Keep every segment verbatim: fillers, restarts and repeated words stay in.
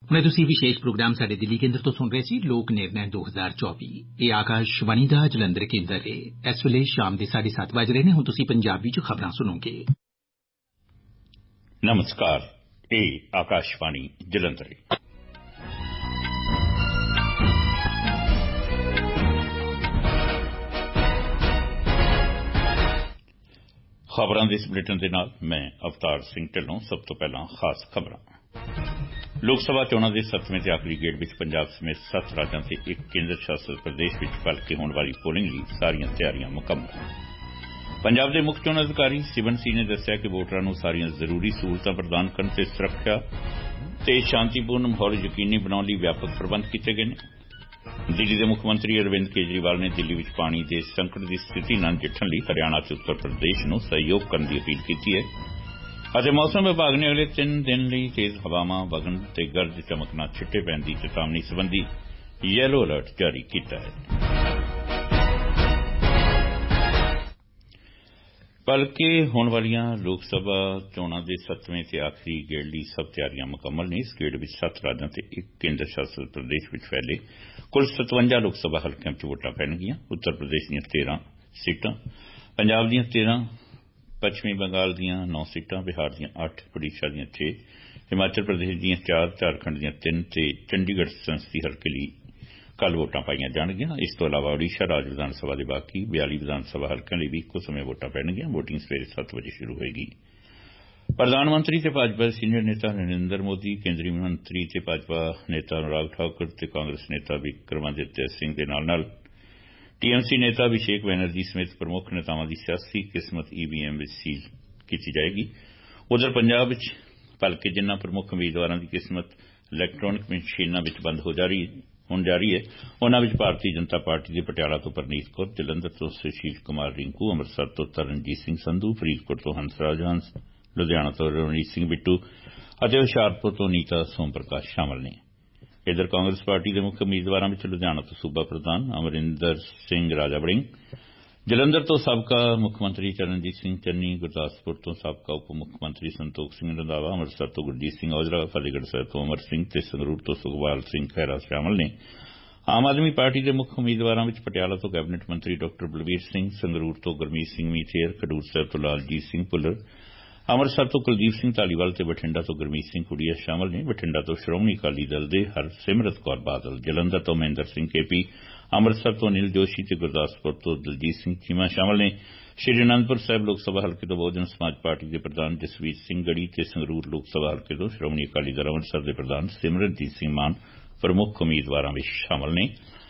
ਹੁਣੇ ਤੁਸੀਂ ਵਿਸ਼ੇਸ਼ ਪ੍ਰੋਗਰਾਮ ਸਾਡੇ ਦਿੱਲੀ ਕੇਂਦਰ ਤੋਂ ਸੁਣ ਰਹੇ ਸੀ ਲੋਕ ਨਿਰਣੈ ਦੋ ਹਜ਼ਾਰ ਚੌਵੀ। ਇਹ ਆਕਾਸ਼ਵਾਣੀ ਦਾ ਜਲੰਧਰ ਕੇਂਦਰ ਹੈ। ਇਸ ਵੇਲੇ ਸ਼ਾਮ ਦੇ ਸਾਢੇ ਸੱਤ ਵੱਜ ਰਹੇ ਨੇ। ਹੁਣ ਤੁਸੀਂ ਪੰਜਾਬੀ ਚ ਖਬਰਾਂ ਸੁਣੋਗੇ। ਨਮਸਕਾਰ, ਇਹ ਆਕਾਸ਼ਵਾਣੀ ਜਲੰਧਰ ਹੈ। ਖਬਰਾਂ ਦੇ ਇਸ ਬੁਲੇਟਿਨ ਦੇ ਨਾਲ ਮੈਂ ਅਵਤਾਰ ਸਿੰਘ ਢਿੱਲੋਂ। ਸਭ ਤੋਂ ਪਹਿਲਾਂ ਖਾਸ ਖਬਰਾਂ। ਲੋਕ ਸਭਾ ਚੋਣਾਂ ਦੇ ਸੱਤਵੇਂ ਤੇ ਆਖਰੀ ਗੇੜ ਵਿੱਚ ਪੰਜਾਬ ਸਮੇਤ ਸੱਤ ਰਾਜਾਂ ਤੇ ਇੱਕ ਕੇਂਦਰ ਸ਼ਾਸਤ ਪ੍ਰਦੇਸ਼ ਵਿੱਚ ਭਲਕੇ ਹੋਣ ਵਾਲੀ ਪੋਲਿੰਗ ਲਈ ਸਾਰੀਆਂ ਤਿਆਰੀਆਂ ਮੁਕੰਮਲ। ਪੰਜਾਬ ਦੇ ਮੁੱਖ ਚੋਣ ਅਧਿਕਾਰੀ ਸਿਵਨ ਸੀ ਨੇ ਦੱਸਿਆ ਕਿ ਵੋਟਰਾਂ ਨੂੰ ਸਾਰੀਆਂ ਜ਼ਰੂਰੀ ਸਹੂਲਤਾਂ ਪ੍ਰਦਾਨ ਕਰਨ ਤੇ ਸੁਰੱਖਿਆ ਤੇ ਸ਼ਾਂਤੀਪੂਰਨ ਮਾਹੌਲ ਯਕੀਨੀ ਬਣਾਉਣ ਲਈ ਵਿਆਪਕ ਪ੍ਰਬੰਧ ਕੀਤੇ ਗਏ ਨੇ। ਦਿੱਲੀ ਦੇ ਮੁੱਖ ਮੰਤਰੀ ਅਰਵਿੰਦ ਕੇਜਰੀਵਾਲ ਨੇ ਦਿੱਲੀ ਵਿੱਚ ਪਾਣੀ ਦੇ ਸੰਕਟ ਦੀ ਸਥਿਤੀ ਨਾਲ ਨਜਿੱਠਣ ਲਈ ਹਰਿਆਣਾ ਤੇ ਉੱਤਰ ਪ੍ਰਦੇਸ਼ ਨੂੰ ਸਹਿਯੋਗ ਕਰਨ ਦੀ ਅਪੀਲ ਕੀਤੀ ਹੈ ਅਤੇ ਮੌਸਮ ਵਿਭਾਗ ਨੇ ਅਗਲੇ ਤਿੰਨ ਦਿਨ ਲਈ ਤੇਜ਼ ਹਵਾਵਾਂ ਵਗਣ ਤੇ ਗਰਜ ਚਮਕ ਨਾਲ ਛਿੱਟੇ ਪੈਣ ਦੀ ਚੇਤਾਵਨੀ ਸੰਬੰਧੀ ਯੈਲੋ ਅਲਰਟ ਜਾਰੀ ਕੀਤਾ ਹੈ। ਭਲਕੇ ਹੋਣ ਵਾਲੀਆਂ ਲੋਕ ਸਭਾ ਚੋਣਾਂ ਦੇ ਸੱਤਵੇਂ ਤੇ ਆਖਰੀ ਗੇੜ ਲਈ ਸਭ ਤਿਆਰੀਆਂ ਮੁਕੰਮਲ ਨੇ। ਇਸ ਗੇੜ ਵਿੱਚ ਸੱਤ ਰਾਜਾਂ ਤੇ ਇੱਕ ਕੇਂਦਰ ਸ਼ਾਸਤ ਪ੍ਰਦੇਸ਼ ਵਿੱਚ ਫੈਲੇ ਕੁੱਲ ਸਤਵੰਜਾ ਲੋਕ ਸਭਾ ਹਲਕਿਆਂ ਚ ਵੋਟਾਂ ਪੈਣਗੀਆਂ। ਉੱਤਰ ਪ੍ਰਦੇਸ਼ ਦੀਆਂ ਤੇਰਾਂ ਸੀਟਾਂ, ਪੰਜਾਬ ਦੀਆਂ ਤੇਰਾਂ, ਪੱਛਮੀ ਬੰਗਾਲ ਦੀਆਂ ਨੌ ਸੀਟਾਂ, ਬਿਹਾਰ ਦੀਆਂ ਅੱਠ, ਓਡੀਸ਼ਾ ਦੀਆਂ ਛੇ, ਹਿਮਾਚਲ ਪ੍ਰਦੇਸ਼ ਦੀਆਂ ਚਾਰ, ਝਾਰਖੰਡ ਦੀਆਂ ਤਿੰਨ ਤੇ ਚੰਡੀਗੜ੍ਹ ਸੰਸਦੀ ਹਲਕੇ ਲਈ ਕੱਲ੍ਹ ਵੋਟਾਂ ਪਾਈਆਂ ਜਾਣਗੀਆਂ। ਇਸ ਤੋਂ ਇਲਾਵਾ ਓਡੀਸ਼ਾ ਰਾਜ ਵਿਧਾਨ ਸਭਾ ਦੇ ਬਾਕੀ ਬਿਆਲੀ ਵਿਧਾਨ ਸਭਾ ਹਲਕਿਆਂ ਲਈ ਵੀ ਇੱਕੋ ਸਮੇਂ ਵੋਟਾਂ ਪੈਣਗੀਆਂ। ਵੋਟਿੰਗ ਸਵੇਰੇ ਸੱਤ ਵਜੇ ਸ਼ੁਰੂ ਹੋਏਗੀ। ਪ੍ਰਧਾਨ ਮੰਤਰੀ ਤੇ ਭਾਜਪਾ ਦੇ ਸੀਨੀਅਰ ਨੇਤਾ ਨਰਿੰਦਰ ਮੋਦੀ, ਕੇਂਦਰੀ ਮੰਤਰੀ ਤੇ ਭਾਜਪਾ ਨੇਤਾ ਅਨੁਰਾਗ ਠਾਕੁਰ ਤੇ ਕਾਂਗਰਸ ਨੇਤਾ ਵਿਕਰਮਾਦਿੱਤਿਆ ਸਿੰਘ ਦੇ ਨਾਲ ਨਾਲ ਟੀਐਮਸੀ ਨੇਤਾ ਅਭਿਸ਼ੇਕ ਬੈਨਰਜੀ ਸਮੇਤ ਪ੍ਰਮੁੱਖ ਨੇਤਾਵਾਂ ਦੀ ਸਿਆਸੀ ਕਿਸਮਤ ਈਵੀਐਮ ਵਿੱਚ ਸੀਲ ਕੀਤੀ ਜਾਏਗੀ। ਉਧਰ ਪੰਜਾਬ ਵਿੱਚ ਭਲਕੇ ਜਿਨ੍ਹਾਂ ਪ੍ਰਮੁੱਖ ਉਮੀਦਵਾਰਾਂ ਦੀ ਕਿਸਮਤ ਇਲੈਕਟ੍ਰਾਨਿਕ ਮਸ਼ੀਨਾਂ ਵਿੱਚ ਬੰਦ ਹੋ ਜਾ ਰਹੀ ਹੁਣ ਜਾਰੀ ਹੈ, ਉਨ੍ਹਾਂ ਵਿੱਚ ਭਾਰਤੀ ਜਨਤਾ ਪਾਰਟੀ ਦੇ ਪਟਿਆਲਾ ਤੋਂ ਪਰਨੀਤ ਕੌਰ, ਜਲੰਧਰ ਤੋਂ ਸੁਸ਼ੀਲ ਕੁਮਾਰ ਰਿੰਕੂ, ਅੰਮ੍ਰਿਤਸਰ ਤੋਂ ਤਰਨਜੀਤ ਸਿੰਘ ਸੰਧੂ, ਫਰੀਦਕੋਟ ਤੋਂ ਹੰਸਰਾਜ ਹੰਸ, ਲੁਧਿਆਣਾ ਤੋਂ ਰਵਨੀਤ ਸਿੰਘ ਬਿੱਟੂ ਅਤੇ ਹੁਸ਼ਿਆਰਪੁਰ ਤੋਂ ਨੀਤਾ ਸੋਮ ਪ੍ਰਕਾਸ਼ ਸ਼ਾਮਲ ਨੇ। ਇੱਧਰ ਕਾਂਗਰਸ ਪਾਰਟੀ ਦੇ ਮੁੱਖ ਉਮੀਦਵਾਰਾਂ ਵਿੱਚ ਲੁਧਿਆਣਾ ਤੋਂ ਸੂਬਾ ਪ੍ਰਧਾਨ ਅਮਰਿੰਦਰ ਸਿੰਘ ਰਾਜਾ ਵੜਿੰਗ, ਜਲੰਧਰ ਤੋਂ ਸਾਬਕਾ ਮੁੱਖ ਮੰਤਰੀ ਚਰਨਜੀਤ ਸਿੰਘ ਚੰਨੀ, ਗੁਰਦਾਸਪੁਰ ਤੋਂ ਸਾਬਕਾ ਉਪ ਮੁੱਖ ਮੰਤਰੀ ਸੰਤੋਖ ਸਿੰਘ ਰੰਧਾਵਾ, ਅੰਮ੍ਰਿਤਸਰ ਤੋਂ ਗੁਰਜੀਤ ਸਿੰਘ ਔਜਲਾ, ਫਤਿਹਗੜ੍ਹ ਸਾਹਿਬ ਤੋਂ ਅਮਰ ਸਿੰਘ ਤੇ ਸੰਗਰੂਰ ਤੋਂ ਸੁਖਪਾਲ ਸਿੰਘ ਖਹਿਰਾ ਸ਼ਾਮਲ ਨੇ। ਆਮ ਆਦਮੀ ਪਾਰਟੀ ਦੇ ਮੁੱਖ ਉਮੀਦਵਾਰਾਂ ਵਿੱਚ ਪਟਿਆਲਾ ਤੋਂ ਕੈਬਨਿਟ ਮੰਤਰੀ ਡਾ ਬਲਬੀਰ ਸਿੰਘ, ਸੰਗਰੂਰ ਤੋਂ ਗੁਰਮੀਤ ਸਿੰਘ ਮੀਥੇਰ, ਖਡੂਰ ਸਾਹਿਬ ਤੋਂ ਲਾਲਜੀਤ ਸਿੰਘ ਭੁੱਲਰ, ਅੰਮ੍ਰਿਤਸਰ ਤੋਂ ਕੁਲਦੀਪ ਸਿੰਘ ਧਾਲੀਵਾਲ ਤੇ ਬਠਿੰਡਾ ਤੋਂ ਗੁਰਮੀਤ ਸਿੰਘ ਕੁੜੀਆ ਸ਼ਾਮਲ ਨੇ। ਬਠਿੰਡਾ ਤੋਂ ਸ਼੍ਰੋਮਣੀ ਅਕਾਲੀ ਦਲ ਦੇ ਹਰਸਿਮਰਤ ਕੌਰ ਬਾਦਲ, ਜਲੰਧਰ ਤੋਂ ਮਹਿੰਦਰ ਸਿੰਘ ਕੇਪੀ, ਅੰਮ੍ਰਿਤਸਰ ਤੋਂ ਅਨਿਲ ਜੋਸ਼ੀ ਤੇ ਗੁਰਦਾਸਪੁਰ ਤੋਂ ਦਲਜੀਤ ਸਿੰਘ ਚੀਮਾ ਸ਼ਾਮਲ ਨੇ। ਸ੍ਰੀ ਅਨੰਦਪੁਰ ਸਾਹਿਬ ਲੋਕ ਸਭਾ ਹਲਕੇ ਤੋਂ ਬਹੁਜਨ ਸਮਾਜ ਪਾਰਟੀ ਦੇ ਪ੍ਰਧਾਨ ਜਸਵੀਰ ਸਿੰਘ ਗੜੀ ਤੇ ਸੰਗਰੂਰ ਲੋਕ ਸਭਾ ਹਲਕੇ ਤੋਂ ਸ਼੍ਰੋਮਣੀ ਅਕਾਲੀ ਦਲ ਅੰਮ੍ਰਿਤਸਰ ਦੇ ਪ੍ਰਧਾਨ ਸਿਮਰਨਜੀਤ ਸਿੰਘ ਮਾਨ ਪ੍ਰਮੁੱਖ ਉਮੀਦਵਾਰਾਂ ਵਿੱਚ ਸ਼ਾਮਲ ਨੇ।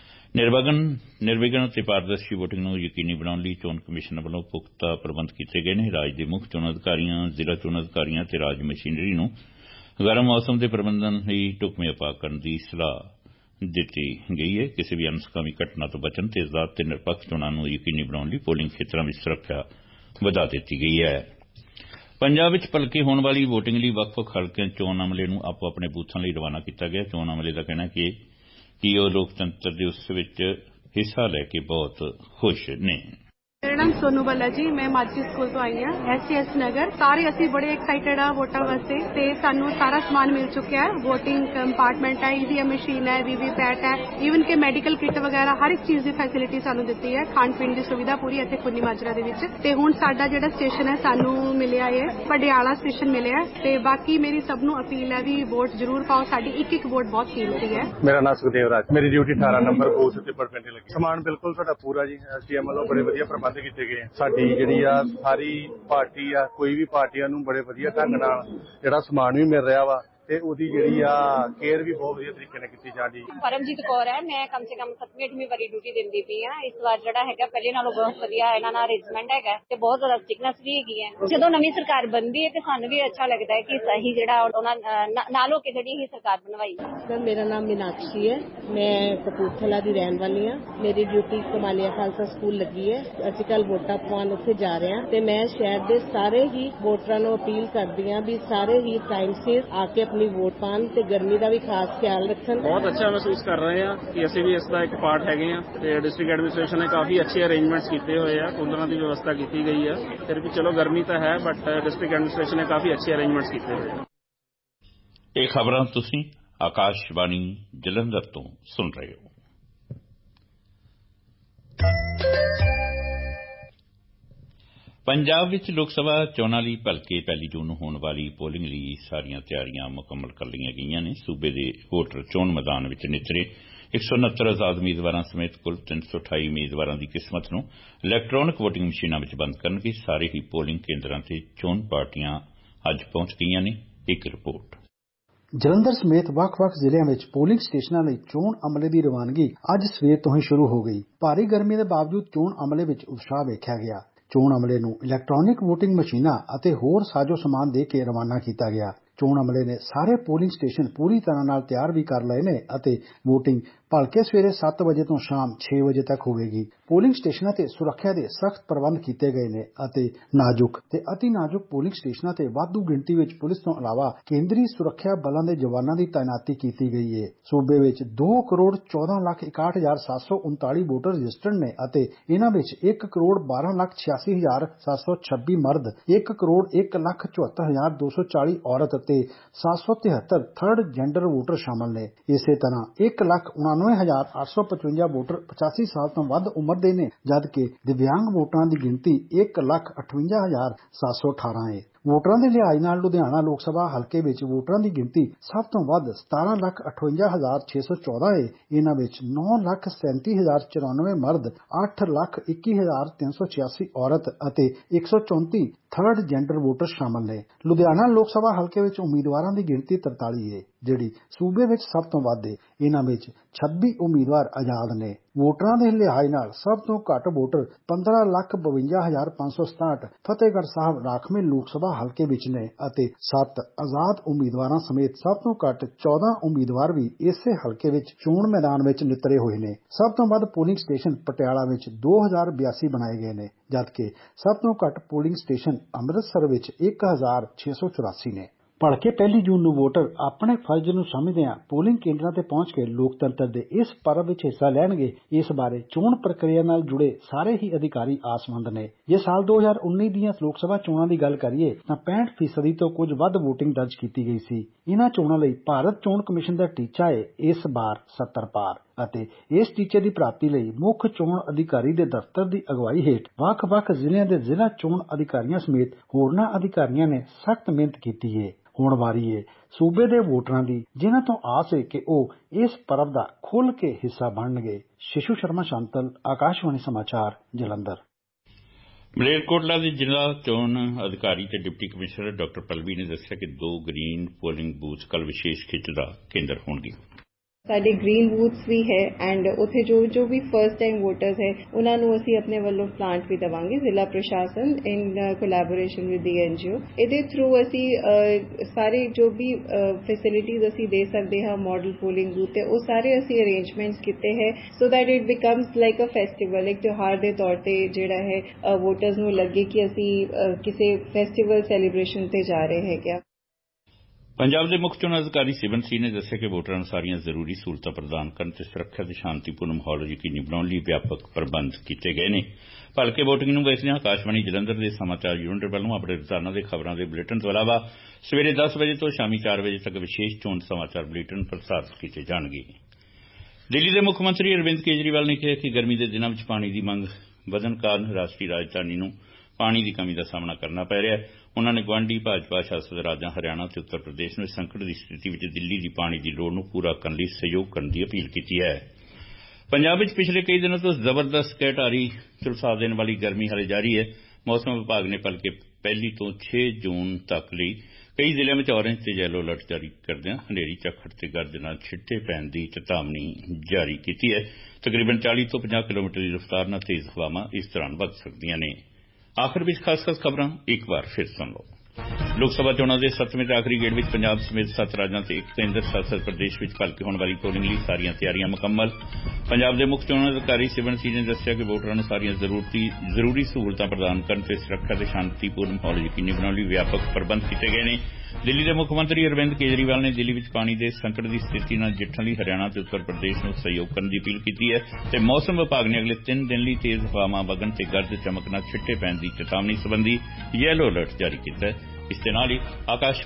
ਨਿਰਵਿਘਨ ਅਤੇ ਪਾਰਦਰਸ਼ੀ ਵੋਟਿੰਗ ਨੂੰ ਯਕੀਨੀ ਬਣਾਉਣ ਲਈ ਚੋਣ ਕਮਿਸ਼ਨ ਵੱਲੋਂ ਪੁਖਤਾ ਪ੍ਰਬੰਧ ਕੀਤੇ ਗਏ ਨੇ। ਰਾਜ ਦੇ ਮੁੱਖ ਚੋਣ ਅਧਿਕਾਰੀਆਂ, ਜ਼ਿਲ੍ਹਾ ਚੋਣ ਅਧਿਕਾਰੀਆਂ ਤੇ ਰਾਜ ਮਸ਼ੀਨਰੀ ਨੂੰ ਗਰਮ ਮੌਸਮ ਦੇ ਪ੍ਰਬੰਧਨ ਲਈ ਢੁਕਵੇਂ ਉਪਾਅ ਕਰਨ ਦੀ ਸਲਾਹ ਦਿੱਤੀ ਗਈ ਹੈ। ਕਿਸੇ ਵੀ ਅਣਸੁਖਾਵੀ ਘਟਨਾ ਤੋਂ ਬਚਣ ਤੇ ਆਜ਼ਾਦ ਤੇ ਨਿਰਪੱਖ ਚੋਣਾਂ ਨੂੰ ਯਕੀਨੀ ਬਣਾਉਣ ਲਈ ਪੋਲਿੰਗ ਖੇਤਰਾਂ ਵਿੱਚ ਸੁਰੱਖਿਆ ਵਧਾ ਦਿੱਤੀ ਗਈ ਹੈ। ਪੰਜਾਬ ਵਿੱਚ ਭਲਕੇ ਹੋਣ ਵਾਲੀ ਵੋਟਿੰਗ ਲਈ ਵੱਖ-ਵੱਖ ਹਲਕਿਆਂ ਚੋਣ ਅਮਲੇ ਨੂੰ ਆਪੋ ਆਪਣੇ ਬੂਥਾਂ ਲਈ ਰਵਾਨਾ ਕੀਤਾ ਗਿਆ। ਚੋਣ ਅਮਲੇ ਦਾ ਕਹਿਣਾ ਕਿ ਕਿ ਉਹ ਲੋਕਤੰਤਰ ਦੇ ਉਸ ਵਿੱਚ ਹਿੱਸਾ ਲੈ ਕੇ ਬਹੁਤ ਖੁਸ਼ ਨੇ। ਮੇਰਾ ਨਾਮ ਸੋਨੂ ਬੱਲਾ ਜੀ, ਮੈਂ ਮਾਝੀ ਸਕੂਲ ਤੋਂ ਆਈ ਹਾਂ, ਐਸ ਸੀ ਐਸ ਨਗਰ। ਸਾਰੇ ਅਸੀਂ ਬੜੇ ਐਕਸਾਈਟਡ ਆ ਵੋਟਾਂ ਵਾਸਤੇ ਤੇ ਸਾਨੂੰ ਸਾਰਾ ਸਮਾਨ ਮਿਲ ਚੁੱਕਿਆ ਹੈ। ਵੋਟਿੰਗ ਕੰਪਾਰਟਮੈਂਟ ਹੈ, ਈਵੀਐਮ ਮਸ਼ੀਨ ਹੈ, ਵੀਵੀਪੈਟ ਹੈ, ਈਵਨ ਕਿ ਮੈਡੀਕਲ ਕਿੱਟ ਵਗੈਰਾ ਹਰ ਇੱਕ ਚੀਜ਼ ਦੀ ਫੈਸਿਲਿਟੀ ਸਾਨੂੰ ਦਿੱਤੀ ਹੈ। ਖਾਣ ਪੀਣ ਦੀ ਸੁਵਿਧਾ ਪੂਰੀ ਇੱਥੇ ਖੁੰਨੀ ਮਾਜਰਾ ਦੇ ਵਿੱਚ। ਤੇ ਹੁਣ ਸਾਡਾ ਜਿਹੜਾ ਸਟੇਸ਼ਨ ਹੈ ਸਾਨੂੰ ਮਿਲਿਆ ਹੈ ਪਟਿਆਲਾ ਸਟੇਸ਼ਨ ਮਿਲਿਆ ਤੇ ਬਾਕੀ ਮੇਰੀ ਸਭ ਨੂੰ ਅਪੀਲ ਹੈ ਵੀ ਵੋਟ ਜ਼ਰੂਰ ਪਾਓ। ਸਾਡੀ ਇੱਕ ਇੱਕ ਵੋਟ ਬਹੁਤ ਕੀਮਤੀ ਹੈ। ਮੇਰਾ ਨਾਮ ਸੁਖਦੇਵ ਰਾਜ, ਮੇਰੀ ਡਿਊਟੀ ਅਠਾਰਾਂ ਨੰਬਰ ਬੂਥ ਤੇ ਪਰਪੈਂਡੀ ਲੱਗੀ। ਸਮਾਨ ਬਿਲਕੁਲ ਤੁਹਾਡਾ ਪੂਰਾ ਜੀ, ਐਸਡੀਐਮ ਵੱਲੋਂ ਬੜੇ ਵਧੀਆ ਪ੍ਰਬੰਧ ਕੀਤੇ ਗਏ। ਸਾਡੀ ਜਿਹੜੀ ਆ ਸਾਰੀ ਪਾਰਟੀ ਆ, ਕੋਈ ਵੀ ਪਾਰਟੀਆਂ ਨੂੰ ਬੜੇ ਵਧੀਆ ਢੰਗ ਨਾਲ ਜਿਹੜਾ ਸਮਾਨ ਵੀ ਮਿਲ ਰਿਹਾ ਵਾ ਤੇ ਉਹਦੀ ਜਿਹੜੀ ਆ ਕੇਅਰ ਵੀ ਬਹੁਤ ਵਧੀਆ ਤਰੀਕੇ ਨਾਲ ਕੀਤੀ ਜਾਂਦੀ। ਪਰਮਜੀਤ ਕੌਰ ਹੈ, ਮੈਂ ਕਮ ਸੇ ਕਮ ਸੱਤਵੀਂ ਅੱਠਵੀਂ ਵਾਰੀ ਡਿਊਟੀ ਦਿੰਦੀ ਪਈ ਹਾਂ। ਇਸ ਵਾਰ ਜਿਹੜਾ ਹੈਗਾ ਪਹਿਲੇ ਨਾਲੋਂ ਬਹੁਤ ਵਧੀਆ ਇਹਨਾਂ ਨਾਲ ਅਰੇਂਜਮੈਂਟ ਹੈਗਾ ਤੇ ਬਹੁਤ ਜ਼ਿਆਦਾ ਸਟਿਕਨੈਸ ਵੀ ਹੈਗੀ ਹੈ। ਜਦੋਂ ਨਵੀਂ ਸਰਕਾਰ ਬਣਦੀ ਹੈ ਤੇ ਸਾਨੂੰ ਵੀ ਅੱਛਾ ਲੱਗਦਾ ਹੈ ਕਿ ਸਹੀ ਜਿਹੜਾ ਉਹਨਾਂ ਨਾਲ ਹੋ ਕੇ ਜਿਹੜੀ ਹੀ ਸਰਕਾਰ ਬਣਵਾਈ। ਸਰ ਮੇਰਾ ਨਾਮ ਮੀਨਾਕਸ਼ੀ ਹੈ, ਮੈਂ ਕਪੂਰਥਲਾ ਦੀ ਰਹਿਣ ਵਾਲੀ ਹਾਂ। ਮੇਰੀ ਡਿਊਟੀ ਕਮਾਲੀਆ ਖਾਲਸਾ ਸਕੂਲ ਲੱਗੀ ਹੈ। ਅਸੀਂ ਕੱਲ ਵੋਟਾਂ ਪਾਉਣ ਉੱਥੇ ਜਾ ਰਹੇ ਹਾਂ ਤੇ ਮੈਂ ਸ਼ਹਿਰ ਦੇ ਸਾਰੇ ਹੀ ਵੋਟਰਾਂ ਨੂੰ ਅਪੀਲ ਕਰਦੀ ਹਾਂ ਵੀ ਸਾਰੇ ਹੀ ਟਾਈਮ ਸਿਰ ਆ ਕੇ ਆਪਣੀ ਵੋਟ ਪਾਉਣ ਤੇ ਗਰਮੀ ਦਾ ਵੀ ਖਾਸ ਖਿਆਲ ਰੱਖਣ। ਬਹੁਤ ਅੱਛਾ ਮਹਿਸੂਸ ਕਰ ਰਹੇ ਹਾਂ ਕਿ ਅਸੀਂ ਵੀ ਇਸ ਦਾ ਇੱਕ ਪਾਰਟ ਹੈਗੇ ਹਾਂ ਤੇ ਡਿਸਟ੍ਰਿਕਟ ਐਡਮਿਨਿਸਟ੍ਰੇਸ਼ਨ ਨੇ ਕਾਫੀ ਅੱਛੇ ਅਰੇਂਜਮੈਂਟਸ ਕੀਤੇ ਹੋਏ ਆ। ਕੂਲਰਾਂ ਦੀ ਵਿਵਸਥਾ ਕੀਤੀ ਗਈ ਹੈ। ਫਿਰ ਵੀ ਚਲੋ ਗਰਮੀ ਤਾਂ ਹੈ ਬਟ ਡਿਸਟ੍ਰਿਕਟ ਐਡਮਿਨਿਸਟ੍ਰੇਸ਼ਨ ਨੇ ਕਾਫੀ ਅੱਛੇ ਅਰੇਂਜਮੈਂਟਸ ਕੀਤੇ ਹੋਏ ਆ। ਇਹ ਖਬਰਾਂ ਤੁਸੀਂ ਆਕਾਸ਼ਵਾਣੀ ਜਲੰਧਰ ਤੋਂ ਸੁਣ ਰਹੇ ਹੋ। ਪੰਜਾਬ ਵਿੱਚ ਲੋਕ ਸਭਾ ਚੋਣਾਂ ਲਈ ਭਲਕੇ ਪਹਿਲੀ ਜੂਨ ਨੂੰ ਹੋਣ ਵਾਲੀ ਪੋਲਿੰਗ ਲਈ ਸਾਰੀਆਂ ਤਿਆਰੀਆਂ ਮੁਕੰਮਲ ਕਰ ਲਈਆਂ ਗਈਆਂ ਨੇ। ਸੂਬੇ ਦੇ ਵੋਟਰ ਚੋਣ ਮੈਦਾਨ ਵਿੱਚ ਨਿਤਰੇ ਇੱਕ ਸੌ ਉਨੱਤਰ ਆਜ਼ਾਦ ਉਮੀਦਵਾਰਾਂ ਸਮੇਤ ਕੁੱਲ ਤਿੰਨ ਸੌ ਅਠਾਈ ਉਮੀਦਵਾਰਾਂ ਦੀ ਕਿਸਮਤ ਨੂੰ ਇਲੈਕਟ੍ਰਾਨਿਕ ਵੋਟਿੰਗ ਮਸ਼ੀਨਾਂ ਵਿੱਚ ਬੰਦ ਕਰਨਗੇ। ਸਾਰੇ ਹੀ ਪੋਲਿੰਗ ਕੇਂਦਰਾਂ ਤੇ ਚੋਣ ਪਾਰਟੀਆਂ ਅੱਜ ਪਹੁੰਚ ਗਈਆਂ ਨੇ। ਇੱਕ ਰਿਪੋਰਟ। ਜਲੰਧਰ ਸਮੇਤ ਵੱਖ-ਵੱਖ ਜ਼ਿਲ੍ਹਿਆਂ ਵਿੱਚ ਪੋਲਿੰਗ ਸਟੇਸ਼ਨਾਂ ਲਈ ਚੋਣ ਅਮਲੇ ਦੀ ਰਵਾਨਗੀ ਅੱਜ ਸਵੇਰ ਤੋਂ ਹੀ ਸ਼ੁਰੂ ਹੋ ਗਈ। ਭਾਰੀ ਗਰਮੀ ਦੇ ਬਾਵਜੂਦ ਚੋਣ ਅਮਲੇ ਵਿੱਚ ਉਤਸ਼ਾਹ ਵੇਖਿਆ ਗਿਆ। ਚੋਣ ਅਮਲੇ ਨੂੰ ਇਲੈਕਟ੍ਰਾਨਿਕ ਵੋਟਿੰਗ ਮਸ਼ੀਨਾਂ ਅਤੇ ਹੋਰ ਸਾਜ਼ੋ ਸਮਾਨ ਦੇ ਕੇ ਰਵਾਨਾ ਕੀਤਾ ਗਿਆ। ਚੋਣ ਅਮਲੇ ਨੇ ਸਾਰੇ ਪੋਲਿੰਗ ਸਟੇਸ਼ਨ ਪੂਰੀ ਤਰ੍ਹਾਂ ਨਾਲ ਤਿਆਰ ਵੀ ਕਰ ਲਏ ਨੇ ਅਤੇ ਵੋਟਿੰਗ ਭਲਕੇ ਸਵੇਰੇ ਸੱਤ ਵਜੇ ਤੋਂ ਸ਼ਾਮ ਛੇ ਵਜੇ ਤੱਕ ਹੋਵੇਗੀ। ਪੋਲਿੰਗ ਸਟੇਸ਼ਨਾਂ ਤੇ ਸੁਰੱਖਿਆ ਦੇ ਸਖਤ ਪ੍ਰਬੰਧ ਕੀਤੇ ਗਏ ਨੇ ਅਤੇ ਨਾਜ਼ੁਕ ਤੇ ਅਤੀ ਨਾਜ਼ੁਕ ਪੋਲਿੰਗ ਸਟੇਸ਼ਨਾਂ ਤੇ ਵਾਧੂ ਗਿਣਤੀ ਵਿੱਚ ਪੁਲਿਸ ਤੋਂ ਇਲਾਵਾ ਕੇਂਦਰੀ ਸੁਰੱਖਿਆ ਬਲਾਂ ਦੇ ਜਵਾਨਾਂ ਦੀ ਤਾਇਨਾਤੀ ਕੀਤੀ ਗਈ ਹੈ। ਸੂਬੇ ਵਿੱਚ ਦੋ ਕਰੋੜ ਚੌਦਾਂ ਲੱਖ ਇਕਾਹਠ ਹਜ਼ਾਰ ਸੱਤ ਸੌ ਉਨਤਾਲੀ ਵੋਟਰ ਰਜਿਸਟਰਡ ਨੇ ਅਤੇ ਇਹਨਾਂ ਵਿੱਚ ਇੱਕ ਕਰੋੜ ਬਾਰਾਂ ਲੱਖ ਛਿਆਸੀ ਹਜ਼ਾਰ ਸੱਤ ਸੌ ਛੱਬੀ ਮਰਦ, ਇੱਕ ਕਰੋੜ ਇੱਕ ਲੱਖ ਚੁਹੱਤਰ ਹਜ਼ਾਰ ਦੋ ਸੌ ਚਾਲੀ ਔਰਤ ਤੇ ਸੱਤ ਸੌ ਤਿਹੱਤਰ ਥਰਡ ਜੈਂਡਰ ਵੋਟਰ ਸ਼ਾਮਲ ਨੇ। ਇਸੇ ਤਰ੍ਹਾਂ ਇੱਕ ਲੱਖ ਉਣਾਨਵੇਂ ਹਜ਼ਾਰ ਅੱਠ ਸੌ ਪਚਵੰਜਾ ਵੋਟਰ ਪਚਾਸੀ ਸਾਲ ਤੋਂ ਵੱਧ ਉਮਰ ਦੇ ਨੇ, ਜਦਕਿ ਦਿਵਿਆਂਗ ਵੋਟਰਾਂ ਦੀ ਗਿਣਤੀ ਇੱਕ ਲੱਖ ਅਠਵੰਜਾ ਹਜ਼ਾਰ ਸੱਤ ਸੌ ਅਠਾਰਾਂ ਹੈ। ਵੋਟਰਾਂ ਦੇ ਲਿਹਾਜ਼ ਨਾਲ ਲੁਧਿਆਣਾ ਲੋਕ ਸਭਾ ਹਲਕੇ ਵਿੱਚ ਵੋਟਰਾਂ ਦੀ ਗਿਣਤੀ ਸਭ ਤੋਂ ਵੱਧ ਸਤਾਰਾਂ ਲੱਖ ਅਠਵੰਜਾ ਹਜ਼ਾਰ ਛੇ ਸੌ ਚੌਦਾਂ ਹੈ। ਇਹਨਾਂ ਵਿੱਚ ਨੌ ਲੱਖ ਸੈਂਤੀ ਹਜ਼ਾਰ ਚੁਰਾਨਵੇਂ ਮਰਦ, ਅੱਠ ਲੱਖ ਇੱਕੀ ਹਜ਼ਾਰ ਤਿੰਨ ਸੌ ਛਿਆਸੀ ਔਰਤ ਅਤੇ ਇੱਕ ਸੌ ਚੌਂਤੀ ਥਰਡ ਜੈਂਡਰ ਵੋਟਰ ਸ਼ਾਮਲ ਨੇ। ਲੁਧਿਆਣਾ ਲੋਕ ਸਭਾ ਹਲਕੇ ਵਿੱਚ ਉਮੀਦਵਾਰਾਂ ਦੀ ਗਿਣਤੀ ਤਰਤਾਲੀ ਹੈ, ਜਿਹੜੀ ਸੂਬੇ ਵਿੱਚ ਸਭ ਤੋਂ ਵੱਧ ਹੈ। ਇਹਨਾਂ ਵਿੱਚ ਛੱਬੀ ਉਮੀਦਵਾਰ ਆਜ਼ਾਦ ਨੇ। ਵੋਟਰਾਂ ਦੇ ਲਿਹਾਜ਼ ਨਾਲ ਸਭ ਤੋਂ ਘੱਟ ਵੋਟਰ ਪੰਦਰਾਂ ਲੱਖ ਬਵੰਜਾ ਹਜ਼ਾਰ ਪੰਜ ਸੌ ਸਤਾਹਠ ਫਤਿਹਗੜ੍ਹ ਸਾਹਿਬ ਰਾਖਵੇਂ ਲੋਕ ਸਭਾ ਹਲਕੇ ਵਿੱਚ ਨੇ ਅਤੇ ਸੱਤ ਆਜ਼ਾਦ ਉਮੀਦਵਾਰਾਂ ਸਮੇਤ ਸਭ ਤੋਂ ਘੱਟ ਚੌਦਾਂ ਉਮੀਦਵਾਰ ਵੀ ਇਸੇ ਹਲਕੇ ਵਿੱਚ ਚੋਣ ਮੈਦਾਨ ਵਿੱਚ ਨਿਤਰੇ ਹੋਏ ਨੇ। ਸਭ ਤੋਂ ਵੱਧ ਪੋਲਿੰਗ ਸਟੇਸ਼ਨ ਪਟਿਆਲਾ ਵਿੱਚ ਦੋ ਹਜ਼ਾਰ ਬਿਆਸੀ ਬਣਾਏ ਗਏ ਨੇ, ਜਦਕਿ ਸਭ ਤੋਂ ਘੱਟ ਪੋਲਿੰਗ ਸਟੇਸ਼ਨ ਅੰਮ੍ਰਿਤਸਰ ਵਿੱਚ ਇੱਕ ਹਜ਼ਾਰ ਛੇ ਸੌ ਚੁਰਾਸੀ ਨੇ। ਭਲਕੇ ਪਹਿਲੀ ਜੂਨ ਨੂੰ ਵੋਟਰ ਆਪਣੇ ਫਰਜ਼ ਨੂੰ ਸਮਝਦਿਆਂ ਪੋਲਿੰਗ ਕੇਂਦਰਾਂ ਤੇ ਪਹੁੰਚ ਕੇ ਲੋਕਤੰਤਰ ਦੇ ਇਸ ਪਰਵ ਵਿੱਚ ਹਿੱਸਾ ਲੈਣਗੇ। ਇਸ ਬਾਰੇ ਚੋਣ ਪ੍ਰਕਿਰਿਆ ਨਾਲ ਜੁੜੇ ਸਾਰੇ ਹੀ ਅਧਿਕਾਰੀ ਆਸਮੰਦ ਨੇ। ਜੇ ਸਾਲ ਦੋ ਹਜ਼ਾਰ ਉੱਨੀ ਦੀਆਂ ਲੋਕ ਸਭਾ ਚੋਣਾਂ ਦੀ ਗੱਲ ਕਰੀਏ ਤਾਂ ਪੈਂਹਠ ਫੀਸਦੀ ਤੋਂ ਕੁਝ ਵੱਧ ਵੋਟਿੰਗ ਦਰਜ ਕੀਤੀ ਗਈ ਸੀ। ਇਹਨਾਂ ਚੋਣਾਂ ਲਈ ਭਾਰਤ ਚੋਣ ਕਮਿਸ਼ਨ ਦਾ ਟੀਚਾ ਹੈ ਇਸ ਵਾਰ ਸੱਤਰ ਪਾਰ ਅਤੇ ਇਸ ਟੀਚੇ ਦੀ ਪ੍ਰਾਪਤੀ ਲਈ ਮੁੱਖ ਚੋਣ ਅਧਿਕਾਰੀ ਦੇ ਦਫ਼ਤਰ ਦੀ ਅਗਵਾਈ ਹੇਠ ਵੱਖ-ਵੱਖ ਜ਼ਿਲ੍ਹਿਆਂ ਦੇ ਜ਼ਿਲ੍ਹਾ ਚੋਣ ਅਧਿਕਾਰੀਆਂ ਸਮੇਤ ਹੋਰਨਾਂ ਅਧਿਕਾਰੀਆਂ ਨੇ ਸਖਤ ਮਿਹਨਤ ਕੀਤੀ ਹੈ। ਹੁਣ ਵਾਰੀ ਹੈ ਸੂਬੇ ਦੇ ਵੋਟਰਾਂ ਦੀ, ਜਿਨ੍ਹਾਂ ਤੋਂ ਆਸ ਹੈ ਕਿ ਉਹ ਇਸ ਪਰਵ ਦਾ ਖੁੱਲ੍ਹ ਕੇ ਹਿੱਸਾ ਬਣਨਗੇ। ਸ਼ਿਸ਼ੂ ਸ਼ਰਮਾ ਸ਼ਾਂਤਲ, ਆਕਾਸ਼ਵਾਣੀ ਸਮਾਚਾਰ, ਜਲੰਧਰ। ਮਲੇਰਕੋਟਲਾ ਦੇ ਜ਼ਿਲ੍ਹਾ ਚੋਣ ਅਧਿਕਾਰੀ ਤੇ ਡਿਪਟੀ ਕਮਿਸ਼ਨਰ ਡਾਕਟਰ ਪਲਵੀ ਨੇ ਦੱਸਿਆ ਕਿ ਦੋ ਗ੍ਰੀਨ ਪੋਲਿੰਗ ਬੂਥ ਕੱਲ੍ਹ ਵਿਸ਼ੇਸ਼ ਖਿੱਚ ਦਾ ਕੇਂਦਰ ਹੋਣਗੇ। ਸਾਡੇ ਗ੍ਰੀਨ ਬੂਥਸ ਵੀ ਹੈ ਐਂਡ ਉੱਥੇ ਜੋ ਜੋ ਵੀ ਫਸਟ ਟਾਈਮ ਵੋਟਰਸ ਹੈ ਉਹਨਾਂ ਨੂੰ ਅਸੀਂ ਆਪਣੇ ਵੱਲੋਂ ਪਲਾਂਟ ਵੀ ਦੇਵਾਂਗੇ। ਜ਼ਿਲ੍ਹਾ ਪ੍ਰਸ਼ਾਸਨ in collaboration with the NGO, ਇਹਦੇ ਥਰੂ ਅਸੀਂ ਸਾਰੇ ਜੋ ਵੀ ਫੈਸਿਲਿਟੀਜ਼ ਅਸੀਂ ਦੇ ਸਕਦੇ ਹਾਂ ਮਾਡਲ ਪੋਲਿੰਗ ਬੂਥ ਤੇ ਉਹ ਸਾਰੇ ਅਸੀਂ ਅਰੇਂਜਮੈਂਟਸ ਕੀਤੇ ਹੈ so that it becomes like a festival. ਇੱਕ ਤਿਉਹਾਰ ਦੇ ਤੌਰ ਤੇ ਜਿਹੜਾ ਹੈ ਵੋਟਰਸ ਨੂੰ ਲੱਗੇ ਕਿ ਅਸੀਂ ਕਿਸੇ ਫੈਸਟੀਵਲ ਸੈਲੀਬ੍ਰੇਸ਼ਨ ਤੇ ਜਾ ਰਹੇ ਹੈਗੇ। ਪੰਜਾਬ ਦੇ ਮੁੱਖ ਚੋਣ ਅਧਿਕਾਰੀ ਸਿਵਨ ਸਿੰਘ ਨੇ ਦੱਸਿਆ ਕਿ ਵੋਟਰਾਂ ਨੂੰ ਸਾਰੀਆਂ ਜ਼ਰੂਰੀ ਸਹੂਲਤਾਂ ਪ੍ਰਦਾਨ ਕਰਨ ਤੇ ਸੁਰੱਖਿਆ ਤੇ ਸ਼ਾਂਤੀਪੂਰਨ ਮਾਹੌਲ ਯਕੀਨੀ ਬਣਾਉਣ ਲਈ ਵਿਆਪਕ ਪ੍ਰਬੰਧ ਕੀਤੇ ਗਏ ਨੇ। ਭਲਕੇ ਵੋਟਿੰਗ ਨੂੰ ਵੇਖਦਿਆਂ ਆਕਾਸ਼ਵਾਣੀ ਜਲੰਧਰ ਦੇ ਸਮਾਚਾਰ ਯੂਨਿਟ ਵੱਲੋਂ ਆਪਣੇ ਰੋਜ਼ਾਨਾ ਦੇ ਖਬਰਾਂ ਦੇ ਬੁਲੇਟਿਨ ਤੋਂ ਇਲਾਵਾ ਸਵੇਰੇ ਦਸ ਵਜੇ ਤੋਂ ਸ਼ਾਮੀ ਚਾਰ ਵਜੇ ਤੱਕ ਵਿਸ਼ੇਸ਼ ਚੋਣ ਸਮਾਚਾਰ ਬੁਲੇਟਿਨ ਪ੍ਰਸਾਰਿਤ ਕੀਤੇ ਜਾਣਗੇ। ਦਿੱਲੀ ਦੇ ਮੁੱਖ ਮੰਤਰੀ ਅਰਵਿੰਦ ਕੇਜਰੀਵਾਲ ਨੇ ਕਿਹਾ ਕਿ ਗਰਮੀ ਦੇ ਦਿਨਾਂ ਵਿੱਚ ਪਾਣੀ ਦੀ ਮੰਗ ਵਧਣ ਕਾਰਨ ਰਾਸ਼ਟਰੀ ਰਾਜਧਾਨੀ ਨੂੰ ਪਾਣੀ ਦੀ ਕਮੀ ਦਾ ਸਾਹਮਣਾ ਕਰਨਾ ਪੈ ਰਿਹਾ ਹੈ। ਉਨ੍ਹਾਂ ਨੇ ਗੁਆਂਢੀ ਭਾਜਪਾ ਸ਼ਾਸਤ ਰਾਜਾਂ ਹਰਿਆਣਾ ਤੇ ਉੱਤਰ ਪ੍ਰਦੇਸ਼ ਨੂੰ ਇਸ ਸੰਕਟ ਦੀ ਸਥਿਤੀ ਵਿੱਚ ਦਿੱਲੀ ਦੀ ਪਾਣੀ ਦੀ ਲੋੜ ਨੂੰ ਪੂਰਾ ਕਰਨ ਲਈ ਸਹਿਯੋਗ ਕਰਨ ਦੀ ਅਪੀਲ ਕੀਤੀ ਹੈ। ਪੰਜਾਬ ਵਿੱਚ ਪਿਛਲੇ ਕਈ ਦਿਨਾਂ ਤੋਂ ਜ਼ਬਰਦਸਤ ਕਹਿਟਾਰੀ ਝੁਲਸਾ ਦੇਣ ਵਾਲੀ ਗਰਮੀ ਹਾਲੇ ਜਾਰੀ ਹੈ। ਮੌਸਮ ਵਿਭਾਗ ਨੇ ਭਲਕੇ ਪਹਿਲੀ ਤੋਂ ਛੇ ਜੂਨ ਤੱਕ ਲਈ ਕਈ ਜ਼ਿਲ੍ਹਿਆਂ ਵਿੱਚ ਔਰੇਂਜ ਤੇ ਯੈਲੋ ਅਲਰਟ ਜਾਰੀ ਕਰਦਿਆਂ ਹਨੇਰੀ ਝੱਖੜ ਤੇ ਗਰਜ ਨਾਲ ਛਿੱਟੇ ਪੈਣ ਦੀ ਚੇਤਾਵਨੀ ਜਾਰੀ ਕੀਤੀ ਹੈ। ਤਕਰੀਬਨ ਚਾਲੀ ਤੋਂ ਪੰਜਾਹ ਕਿਲੋਮੀਟਰ ਦੀ ਰਫ਼ਤਾਰ ਨਾਲ ਤੇਜ਼ ਹਵਾਵਾਂ ਇਸ ਦੌਰਾਨ ਵੱਧ ਸਕਦੀਆਂ ਨੇ। ਆਖਰ ਵਿੱਚ ਖਾਸ ਖਾਸ ਖਬਰਾਂ ਇੱਕ ਵਾਰ ਫਿਰ ਸੁਣ ਲਓ। ਲੋਕ ਸਭਾ ਚੋਣਾਂ ਦੇ ਸੱਤਵੇਂ ਤੇ ਆਖਰੀ ਗੇੜ ਵਿੱਚ ਪੰਜਾਬ ਸਮੇਤ ਸੱਤ ਰਾਜਾਂ ਤੇ ਇੱਕ ਕੇਂਦਰ ਸ਼ਾਸਤ ਪ੍ਰਦੇਸ਼ ਵਿੱਚ ਭਲਕੇ ਹੋਣ ਵਾਲੀ ਪੋਲਿੰਗ ਲਈ ਸਾਰੀਆਂ ਤਿਆਰੀਆਂ ਮੁਕੰਮਲ। ਪੰਜਾਬ ਦੇ ਮੁੱਖ ਚੋਣ ਅਧਿਕਾਰੀ ਸਿਵਨ ਸਿੰਘ ਨੇ ਦੱਸਿਆ ਕਿ ਵੋਟਰਾਂ ਨੂੰ ਸਾਰੀਆਂ ਜ਼ਰੂਰੀ ਸਹੂਲਤਾਂ ਪ੍ਰਦਾਨ ਕਰਨ ਤੇ ਸੁਰੱਖਿਆ ਤੇ ਸ਼ਾਂਤੀਪੂਰਨ ਮਾਹੌਲ ਯਕੀਨੀ ਬਣਾਉਣ ਲਈ ਵਿਆਪਕ ਪ੍ਰਬੰਧ ਕੀਤੇ ਗਏ ਨੇ। ਦਿੱਲੀ ਦੇ ਮੁੱਖ ਮੰਤਰੀ ਅਰਵਿੰਦ ਕੇਜਰੀਵਾਲ ਨੇ ਦਿੱਲੀ ਵਿੱਚ ਪਾਣੀ ਦੇ ਸੰਕਟ ਦੀ ਸਥਿਤੀ ਨਾਲ ਨਜਿੱਠਣ ਲਈ ਹਰਿਆਣਾ ਤੇ ਉੱਤਰ ਪ੍ਰਦੇਸ਼ ਨੂੰ ਸਹਿਯੋਗ ਕਰਨ ਦੀ ਅਪੀਲ ਕੀਤੀ ਹੈ ਤੇ ਮੌਸਮ ਵਿਭਾਗ ਨੇ ਅਗਲੇ ਤਿੰਨ ਦਿਨ ਲਈ ਤੇਜ਼ ਹਵਾਵਾਂ ਵਗਣ ਤੇ ਗਰਜ ਚਮਕ ਨਾਲ ਛਿੱਟੇ ਪੈਣ ਦੀ ਚੇਤਾਵਨੀ ਸੰਬੰਧੀ ਯੈਲੋ ਅਲਰਟ ਜਾਰੀ ਕੀਤਾ ਹੈ। ਇਸ ਦੇ ਨਾਲ ਹੀ ਆਕਾਸ਼